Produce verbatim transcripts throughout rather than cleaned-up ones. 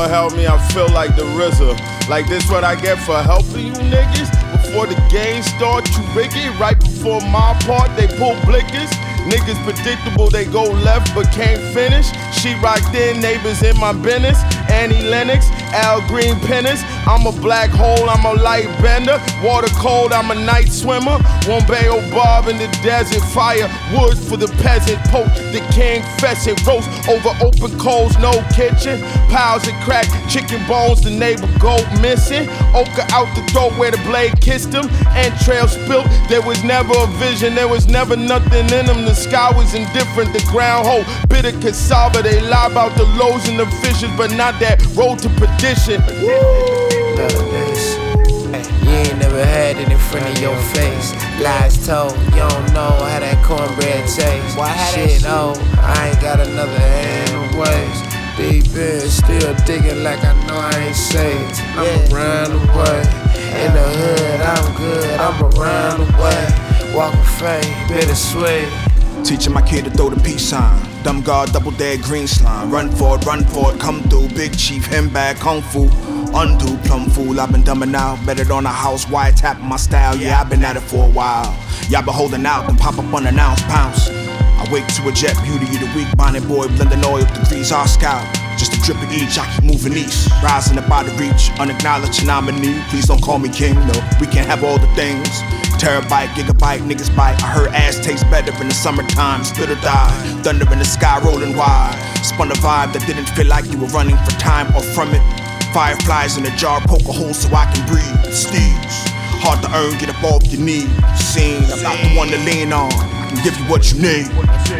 help me, I feel like the R Z A. Like this what I get for helping you niggas? Before the game start, you rig it. Right before my part, they pull blickers. Niggas predictable, they go left but can't finish. She rocked in, neighbors in my business. Annie Lennox, Al Green Pennis. I'm a black hole, I'm a light bender. Water cold, I'm a night swimmer. Wombeo Bob in the desert, fire wood for the peasant. Poke the king pheasant, roast over open coals, no kitchen. Piles of crack, chicken bones, the neighbor goat missing. Ochre out the throat where the blade kissed him. Entrails spilt, there was never a vision, there was never nothing in them. The sky was indifferent, the ground whole. Bitter cassava, they lie about the lows and the fishes, but not that road to perdition. None of this. You ain't never had it in front of your face. Lies told, you don't know how that cornbread tastes. Shit, oh, I ain't got another hand of ways. Deep in, still digging like I know I ain't saved. I'm around the way. In the hood, I'm good, I'm around the way. Walk of fame, bittersweet. Teaching my kid to throw the peace sign. Dumb guard, double dead green slime. Run for it, run for it, come through. Big chief, him bag, kung fu. Undo, plum fool, I've been dumbing out. Betted on a house, wiretapping my style. Yeah, I've been at it for a while. Y'all been holding out, then pop up unannounced, pounce. I wake to a jet beauty of the week, bonnet boy, blending oil, degrees, our scout. Just a drip of each, I keep moving east. Rising up out of reach, unacknowledged nominee. Please don't call me king, no, we can't have all the things. Terabyte, gigabyte, niggas bite. I heard ass tastes better in the summertime. Split or die, thunder in the sky rolling wide. Spun a vibe that didn't feel like you were running for time or from it. Fireflies in a jar, poke a hole so I can breathe. Steeds, hard to earn, get up off your knees. Seen, I'm not the one to lean on. I can give you what you need.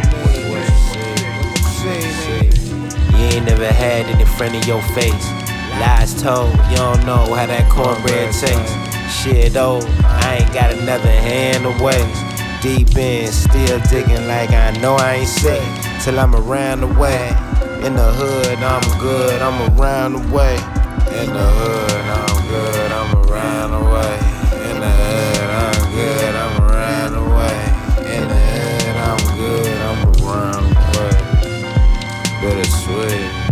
You ain't never had it in front of your face. Lies told, you don't know how that cornbread tastes. Shit, oh, I ain't got another hand of ways. Deep in, still digging like I know I ain't safe. Till I'm around the way. In the hood, I'm good, I'm around the way. In the hood, I'm good, I'm around the way. In the hood, I'm good, I'm around the way. In the hood, I'm good, I'm around the way. Bittersweet.